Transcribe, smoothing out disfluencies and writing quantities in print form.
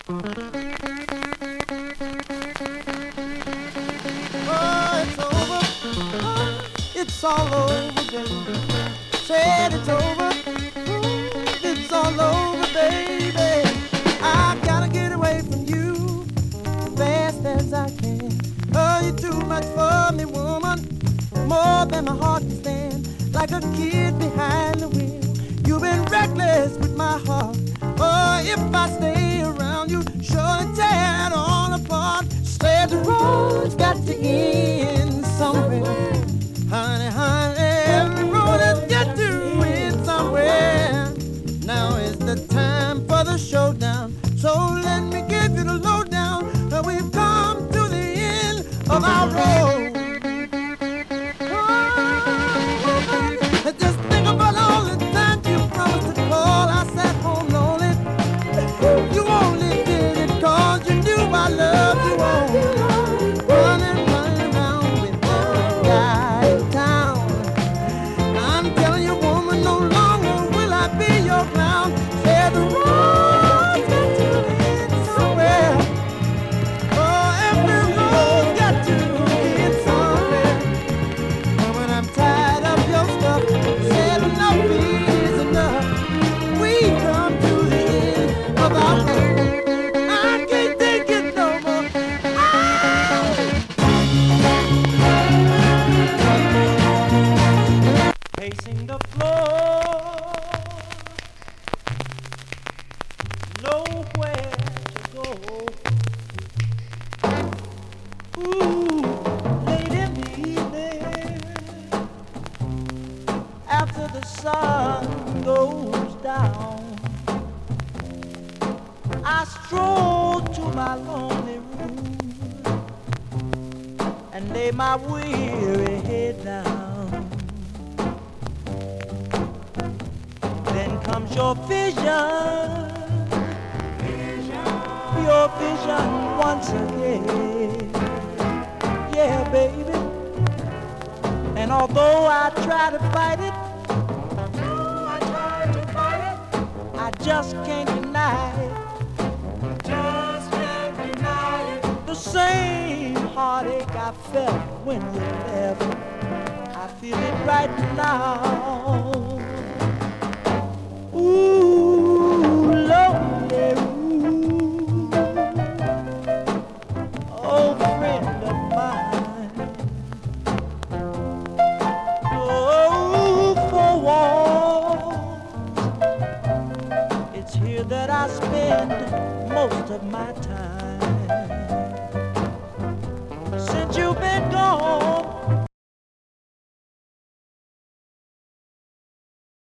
Oh, it's over. Oh, it's all over, baby. Said it's over. Oh, it's all over, baby. I gotta get away from you fast as I can. Oh, you're too much for me, woman. More than my heart can stand. Like a kid behind the wheel. You've been reckless with my heart. Oh, if I stay around you, surely tear it all apart. Said the road's got to end somewhere. Honey, honey, every road has got to end somewhere. Now is the time for the showdown. So let me give you the lowdown. We've come to the end of our road. Oh, just think about all the times you promised to call. I sat home lonely. You only did it 'cause you knew I loved you all. Running, running around with every guy in town. I'm telling you, woman, no longer will I be your clown. Said the road's got to end somewhere. Oh, every road's got to end somewhere. Woman, I'm tired of your stuff. Said enough is enough. We come to the end of our road. I can't take it no more. Pacing the floor, nowhere to go. Ooh, late in the evening, after the sun goes down, I stroll to my lonely room and lay my weary head down. Then comes your vision, your vision once again. Yeah, baby. And although I try to fight it, I just can't deny it. The same heartache I felt when you left, I feel it right now. Ooh, lonely, ooh, old friend of mine. Oh, for once, it's here that I spend most of my time. Since you've been gone,